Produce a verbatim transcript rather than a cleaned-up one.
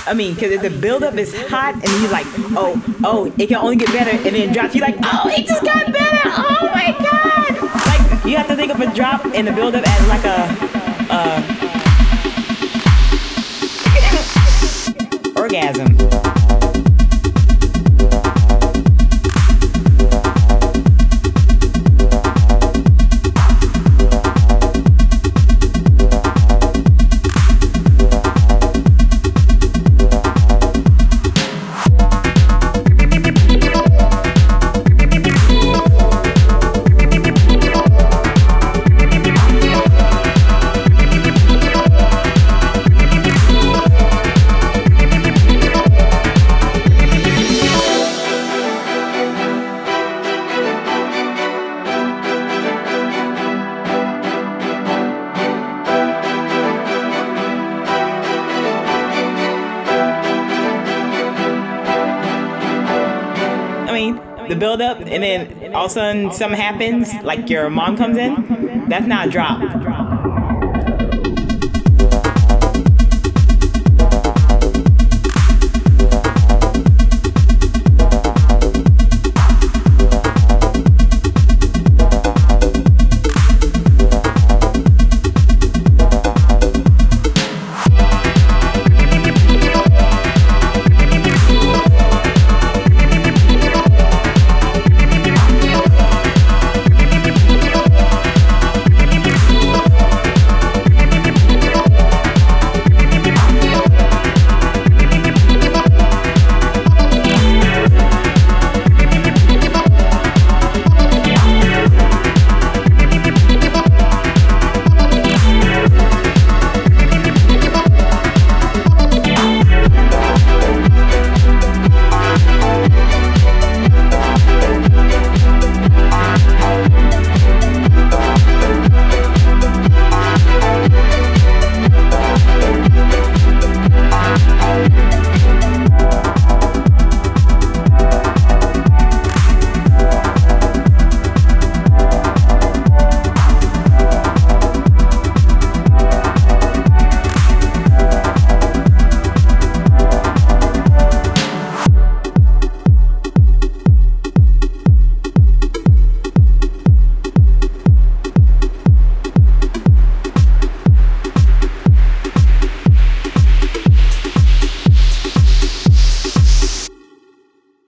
I mean, because if the buildup is hot and you're like, oh, oh, it can only get better, and then it drops, you're like, oh, it just got better. Oh my god! Like you have to think of a drop and the buildup as like a, uh, orgasm. The build up, and then all of a sudden something happens, like your mom comes in. That's not a drop.